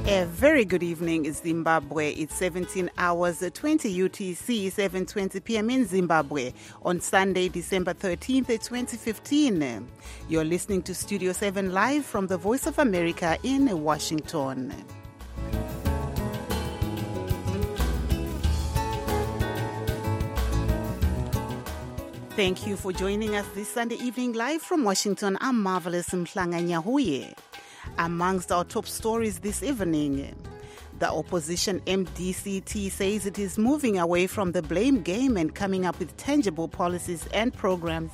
A very good evening, Zimbabwe. It's 17 hours, 20 UTC, 7:20 p.m. in Zimbabwe on Sunday, December 13th, 2015. You're listening to Studio 7 live from the Voice of America in Washington. Thank you for joining us this Sunday evening live from Washington. I'm Marvelous Mhlanga-Nyahuye. Amongst our top stories this evening, the opposition MDCT says it is moving away from the blame game and coming up with tangible policies and programs.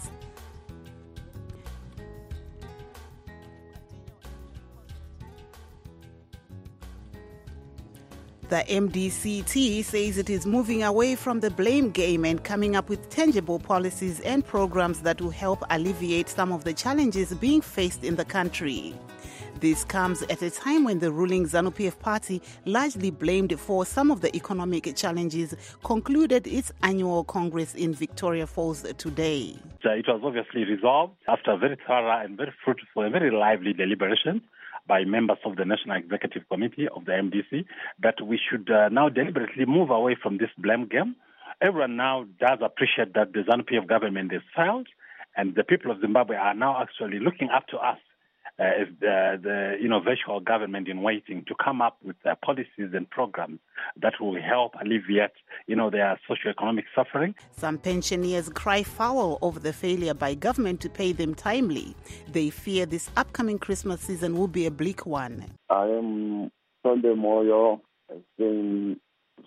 The MDCT says it is moving away from the blame game and coming up with tangible policies and programs that will help alleviate some of the challenges being faced in the country. This comes at a time when the ruling ZANU-PF party, largely blamed for some of the economic challenges, concluded its annual congress in Victoria Falls today. It was obviously resolved after a very thorough and very fruitful and very lively deliberation by members of the National Executive Committee of the MDC that we should now deliberately move away from this blame game. Everyone now does appreciate that the ZANU-PF government has failed, and the people of Zimbabwe are now actually looking up to us as the virtual government in waiting to come up with policies and programs that will help alleviate, their socioeconomic suffering. Some pensioners cry foul over the failure by government to pay them timely. They fear this upcoming Christmas season will be a bleak one. I am Sunday Moyo. I'm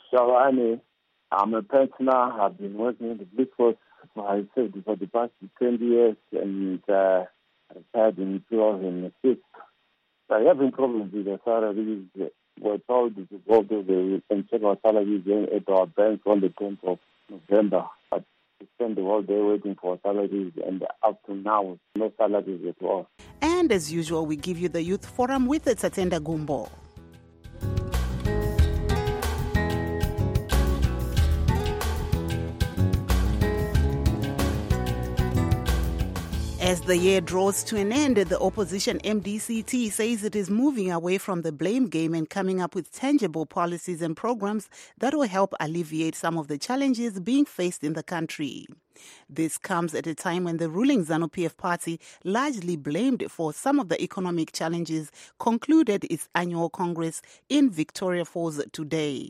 a pensioner. I've been working in the police force for the past 20 years and retired in 2006. I have been problems with the salaries. We're told to go to and check our salaries at our bank on the 10th of November. But we spend the whole day waiting for salaries, and up to now, no salaries at all. And as usual, we give you the Youth Forum with Tsatenda Gumbo. As the year draws to an end, the opposition MDCT says it is moving away from the blame game and coming up with tangible policies and programs that will help alleviate some of the challenges being faced in the country. This comes at a time when the ruling ZANU-PF party, largely blamed for some of the economic challenges, concluded its annual congress in Victoria Falls today.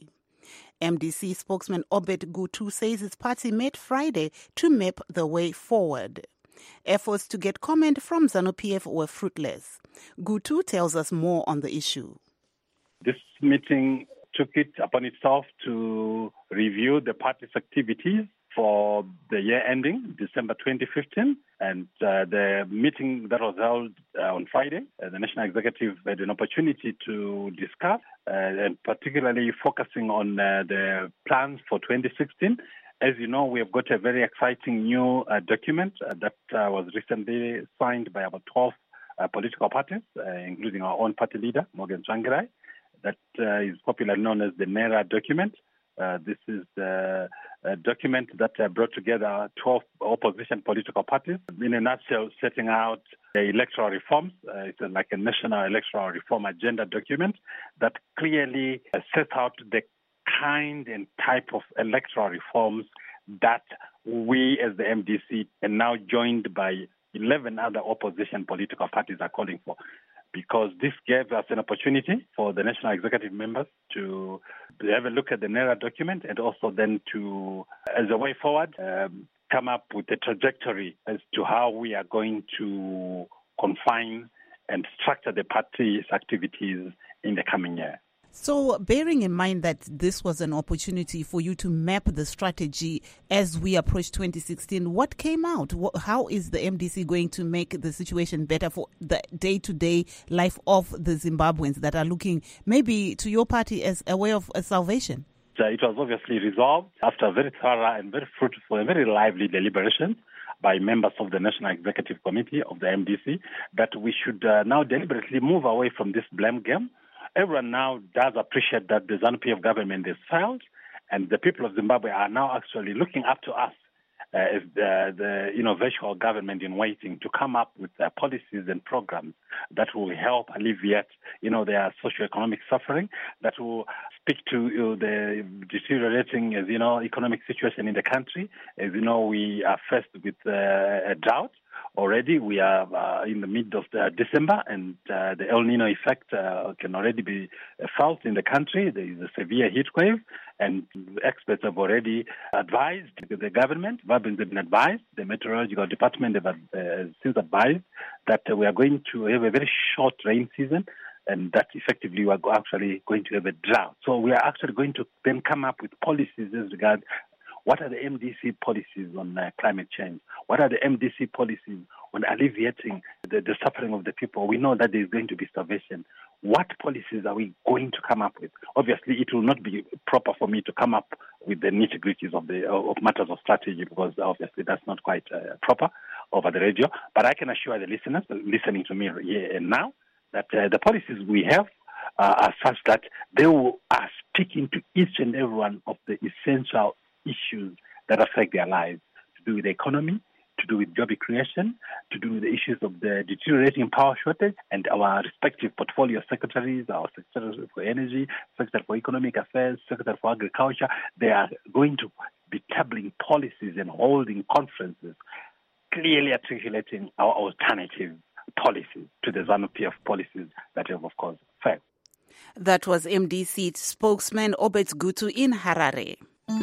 MDC spokesman Obed Gutu says his party met Friday to map the way forward. Efforts to get comment from ZANU-PF were fruitless. Gutu tells us more on the issue. This meeting took it upon itself to review the party's activities for the year ending December 2015. And the meeting that was held on Friday, the National Executive had an opportunity to discuss, and particularly focusing on the plans for 2016. As you know, we have got a very exciting new document that was recently signed by about 12 political parties, including our own party leader, Morgan Tsvangirai, that is popularly known as the NERA document. This is the document that brought together 12 opposition political parties, in a nutshell, setting out the electoral reforms. It's like a national electoral reform agenda document that clearly sets out the kind and type of electoral reforms that we as the MDC and now joined by 11 other opposition political parties are calling for. Because this gave us an opportunity for the national executive members to have a look at the NERA document and also then to, as a way forward, come up with a trajectory as to how we are going to confine and structure the party's activities in the coming year. So, bearing in mind that this was an opportunity for you to map the strategy as we approach 2016, what came out? How is the MDC going to make the situation better for the day-to-day life of the Zimbabweans that are looking maybe to your party as a way of salvation? It was obviously resolved after a very thorough and very fruitful and very lively deliberation by members of the National Executive Committee of the MDC that we should now deliberately move away from this blame game. Everyone now does appreciate that the ZANU-PF government has failed, and the people of Zimbabwe are now actually looking up to us as the virtual government in waiting to come up with policies and programs that will help alleviate, their socioeconomic suffering, that will speak to the deteriorating, economic situation in the country. As you know, we are faced with a drought. Already, we are in the mid of December, and the El Nino effect can already be felt in the country. There is a severe heat wave, and experts have already advised the government, have been advised, the meteorological department have since advised that we are going to have a very short rain season, and that effectively we are actually going to have a drought. So we are actually going to then come up with policies as regards what are the MDC policies on climate change? What are the MDC policies on alleviating the suffering of the people? We know that there is going to be starvation. What policies are we going to come up with? Obviously, it will not be proper for me to come up with the nitty-gritties of matters of strategy, because obviously that's not quite proper over the radio. But I can assure the listeners listening to me here and now that the policies we have are such that they are speaking to each and every one of the essential issues that affect their lives, to do with the economy, to do with job creation, to do with the issues of the deteriorating power shortage, and our respective portfolio secretaries, our secretary for energy, secretary for economic affairs, secretary for agriculture, they are going to be tabling policies and holding conferences, clearly articulating our alternative policies to the ZANU-PF policies that have, of course, failed. That was MDC spokesman Obed Gutu in Harare.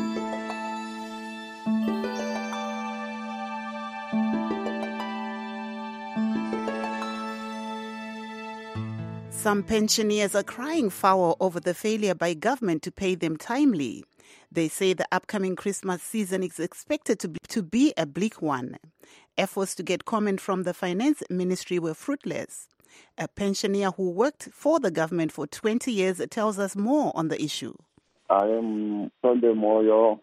Some pensioners are crying foul over the failure by government to pay them timely. They say the upcoming Christmas season is expected to be a bleak one. Efforts to get comment from the Finance Ministry were fruitless. A pensioner who worked for the government for 20 years tells us more on the issue. I am Sunday Moyo.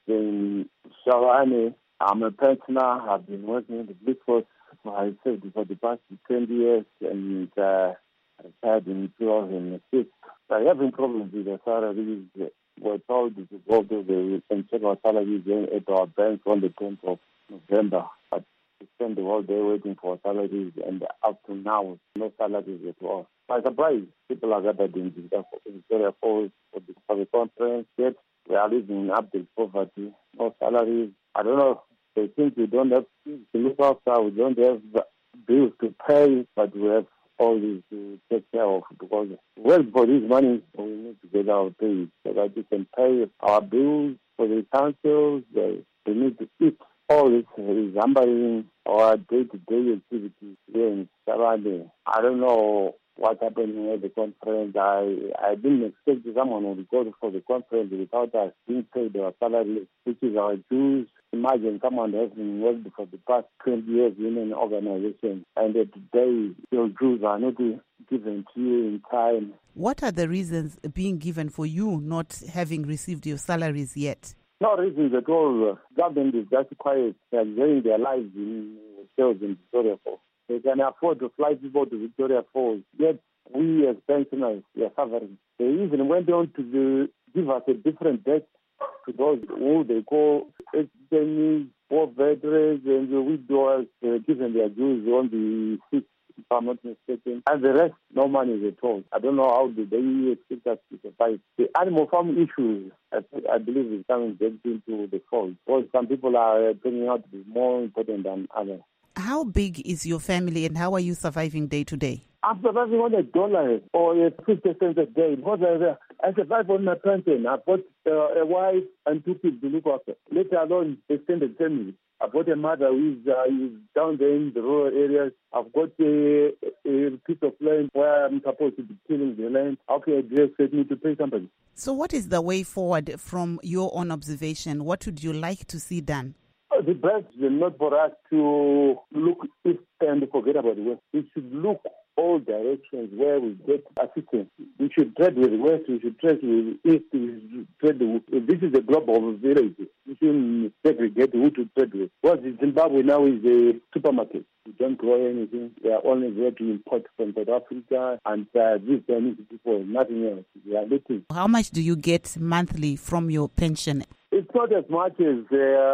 In Shavani, I'm a pensioner. I've been working in the Blue Cross for the past 20 years, and retired in 2006. I having problems with the salaries. We're told to go to and check our salaries at our bank on the 10th of November. But we spend the whole day waiting for salaries, and up to now, no salaries at all. By surprise, people are gathered in Victoria Falls for the conference. Yet we are living in abject poverty, no salaries. I don't know. They think we don't have to look after, we don't have bills to pay, but we have all this to take care of, because for this money, we need to get our pay so that we can pay our bills for the councils. We need to eat. All this is hampering our day-to-day activities here in Sarande. I don't know what's happening at the conference. I didn't expect someone would go for the conference without us being paid our salary, which is our dues. Imagine someone has been working for the past 20 years in an organization, and today your dues are not given to you in time. What are the reasons being given for you not having received your salaries yet? No reasons at all. Government is just quiet. They are enjoying their lives in hotels in Victoria Falls. They can afford to fly people to Victoria Falls. Yet we as pensioners, we are suffering. They even went on to give us a different debt to those who they call ex-detainees, poor veterans, and the widowers, given their dues on the 6th, if I'm not mistaken. And the rest, no money at all. I don't know how they expect us to survive. The animal farm issue, I believe, is coming back into the fold. Because some people are turning out to be more important than others. How big is your family, and how are you surviving day to day? I'm surviving on $1 or 50 cents a day. Because I survive on my pension. I've got a wife and 2 kids to look after, let alone extended family. I've got a mother who is down there in the rural areas. I've got a piece of land where I'm supposed to be tilling the land. How can I expect me to pay somebody? So what is the way forward from your own observation? What would you like to see done? The best is not for us to look east and forget about the west. We should look all directions where we get assistance. We should tread with the west, we should tread with the east, we should tread with... This is a global village. We shouldn't segregate who to tread with. Because Zimbabwe now is a supermarket. We don't grow anything. We are only there to import from South Africa, and these Chinese people, nothing else. We are looking. How much do you get monthly from your pension? It's not as much as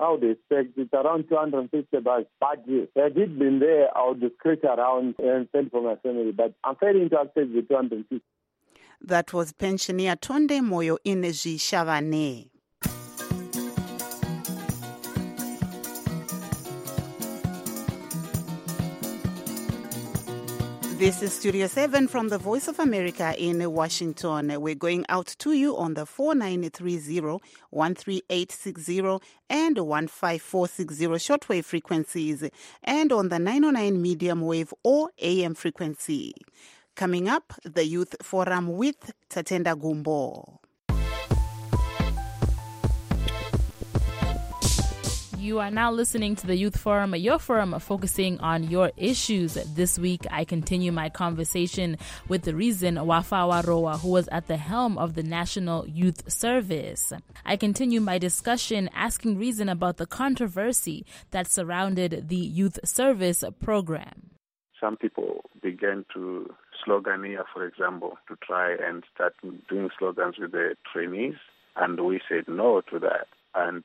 I would expect it's around 250 bucks. But had it been there, I would scratch around and send for my family. But I'm failing to access the 250. That was pensioner Tonde Moyo Ineji Shavane. This is Studio 7 from the Voice of America in Washington. We're going out to you on the 4930, 13860 and 15460 shortwave frequencies and on the 909 medium wave or AM frequency. Coming up, the Youth Forum with Tatenda Gumbo. You are now listening to the Youth Forum, your forum focusing on your issues. This week, I continue my conversation with the Reason Wafawa Roa, who was at the helm of the National Youth Service. I continue my discussion asking Reason about the controversy that surrounded the Youth Service program. Some people began to sloganeer, for example, to try and start doing slogans with the trainees, and we said no to that. And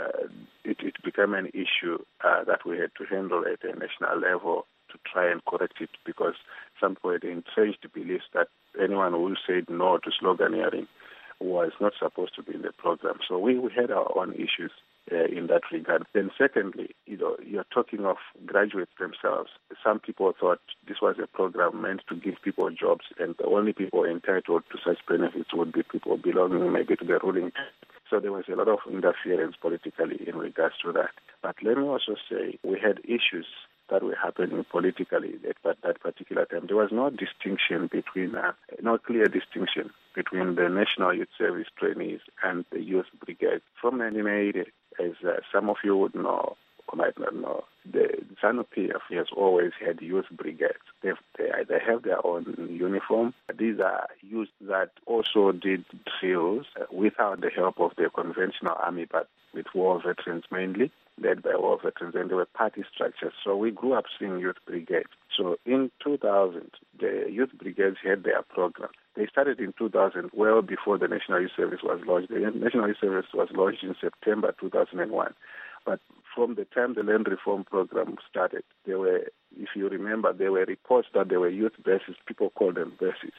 it became an issue that we had to handle at a national level to try and correct it, because some people had entrenched beliefs that anyone who said no to sloganeering was not supposed to be in the program. So we had our own issues in that regard. Then secondly, you're talking of graduates themselves. Some people thought this was a program meant to give people jobs, and the only people entitled to such benefits would be people belonging maybe to the ruling party. So there was a lot of interference politically in regards to that. But let me also say we had issues that were happening politically at that particular time. There was no distinction between, no clear distinction between the National Youth Service trainees and the Youth Brigade. From 1980, as some of you would know, or might not know, the ZANU-PF has always had youth brigades. They have their own uniform. These are youth that also did drills without the help of the conventional army, but with war veterans mainly, led by war veterans, and they were party structures. So we grew up seeing youth brigades. So in 2000, the youth brigades had their program. They started in 2000, well before the National Youth Service was launched. The National Youth Service was launched in September 2001. But from the time the land reform program started, there were, if you remember, there were reports that there were youth bases, people called them bases,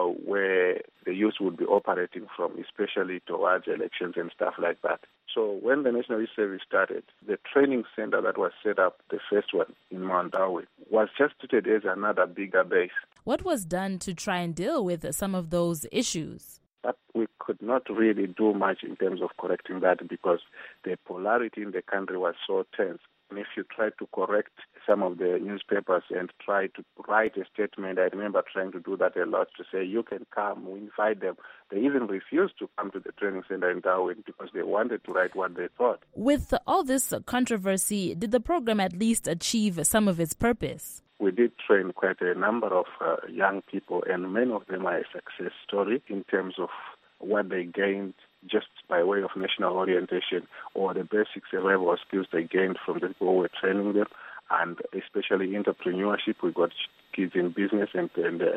where the youth would be operating from, especially towards elections and stuff like that. So when the National Youth Service started, the training center that was set up, the first one in Mount Darwin, was just treated as another bigger base. What was done to try and deal with some of those issues? But we could not really do much in terms of correcting that because the polarity in the country was so tense. And if you try to correct some of the newspapers and try to write a statement, I remember trying to do that a lot, to say, you can come, we invite them. They even refused to come to the training center in Darwin because they wanted to write what they thought. With all this controversy, did the program at least achieve some of its purpose? We did train quite a number of young people, and many of them are a success story in terms of what they gained just by way of national orientation or the basic survival skills they gained from the people who were training them, and especially entrepreneurship. We got kids in business and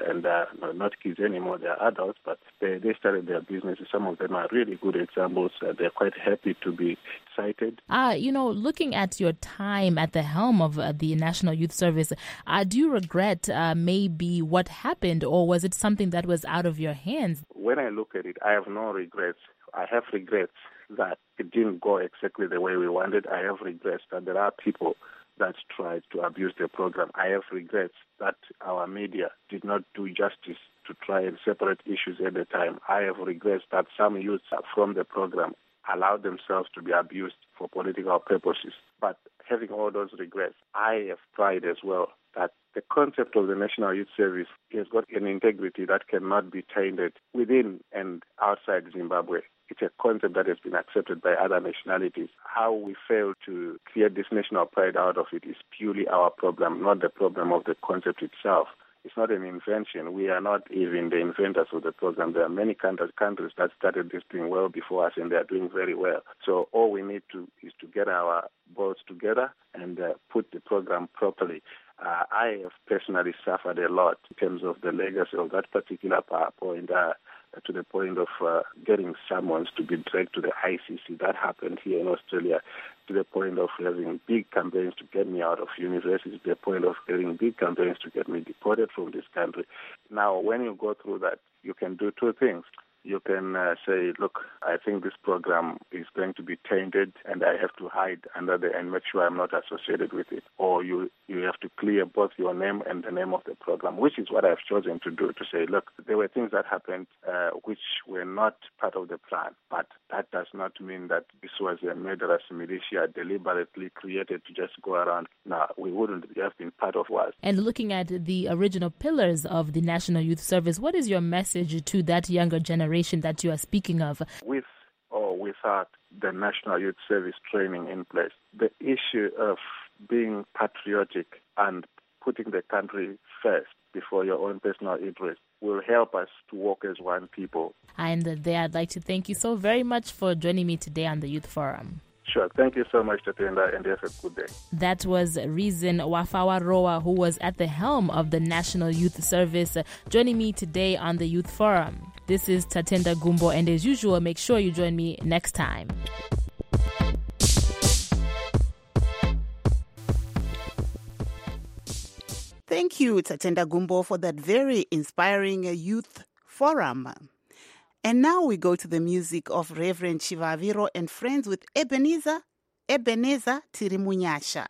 not kids anymore, they're adults, but they started their businesses. Some of them are really good examples. They're quite happy to be cited. Looking at your time at the helm of the National Youth Service, do you regret maybe what happened, or was it something that was out of your hands? When I look at it, I have no regrets. I have regrets that it didn't go exactly the way we wanted. I have regrets that there are people that tried to abuse the program. I have regrets that our media did not do justice to try and separate issues at the time. I have regrets that some youths from the program allowed themselves to be abused for political purposes. But having all those regrets, I have pride as well that the concept of the National Youth Service has got an integrity that cannot be tainted within and outside Zimbabwe. It's a concept that has been accepted by other nationalities. How we fail to create this national pride out of it is purely our problem, not the problem of the concept itself. It's not an invention. We are not even the inventors of the program. There are many countries that started this thing well before us, and they are doing very well. So all we need is to get our balls together and put the program properly. I have personally suffered a lot in terms of the legacy of that particular PowerPoint, to the point of getting summons to be dragged to the ICC. That happened here in Australia. to the point of having big campaigns to get me out of university, to the point of having big campaigns to get me deported from this country. Now, when you go through that, you can do two things. You can say, look, I think this program is going to be tainted and I have to hide under there and make sure I'm not associated with it. Or you have to clear both your name and the name of the program, which is what I've chosen to do, to say, look, there were things that happened which were not part of the plan, but that does not mean that this was a murderous militia deliberately created to just go around. No, we wouldn't have been part of what. And looking at the original pillars of the National Youth Service, what is your message to that younger generation that you are speaking of? With or without the National Youth Service training in place, the issue of being patriotic and putting the country first before your own personal interest will help us to walk as one people. And there, I'd like to thank you so very much for joining me today on the Youth Forum. Sure. Thank you so much, Tatenda, and have a good day. That was Reason Wafawaroa, who was at the helm of the National Youth Service, joining me today on the Youth Forum. This is Tatenda Gumbo, and as usual, make sure you join me next time. Thank you, Tatenda Gumbo, for that very inspiring Youth Forum. And now we go to the music of Reverend Chivaviro and friends with Ebenezer Tirimunyasha.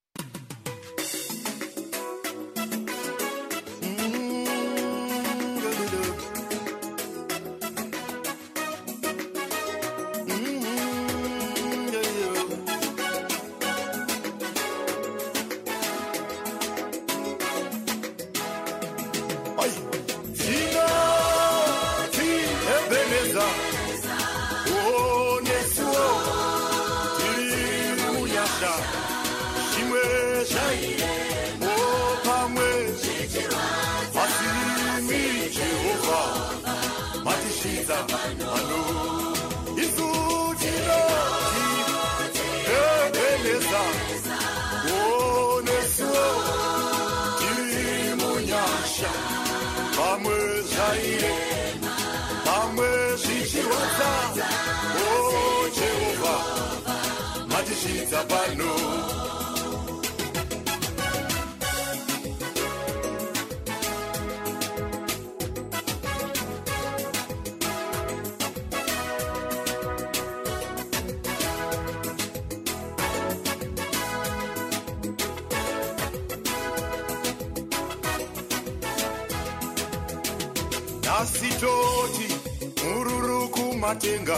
Nasitoti mururuku matenga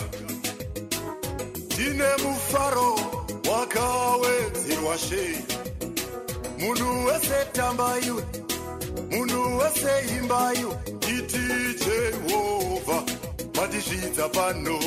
Dine mufaro wakawedzerwa shei Munhu wese tambayu Munhu wese imbayu Iti Jehovha Matizvidza pano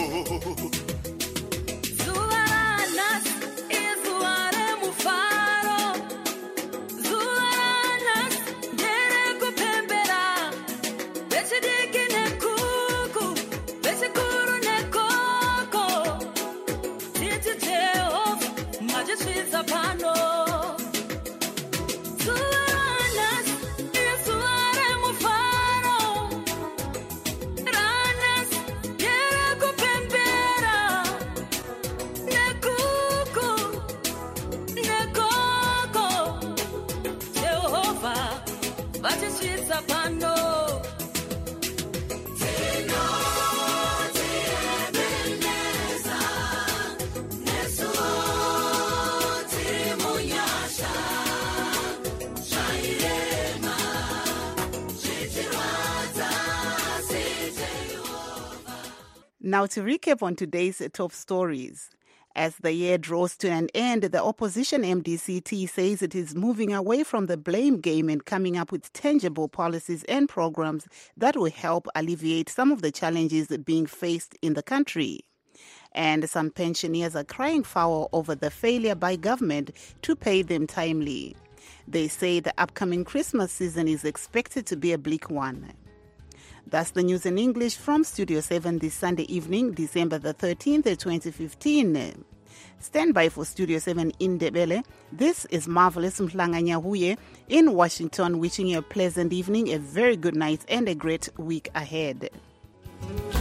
Now to recap on today's top stories. As the year draws to an end, the opposition MDCT says it is moving away from the blame game and coming up with tangible policies and programs that will help alleviate some of the challenges being faced in the country. And some pensioners are crying foul over the failure by government to pay them timely. They say the upcoming Christmas season is expected to be a bleak one. That's the news in English from Studio 7 this Sunday evening, December the 13th, 2015. Stand by for Studio 7 in Ndebele. This is Marvelous Mhlanganyahuye in Washington, wishing you a pleasant evening, a very good night, and a great week ahead.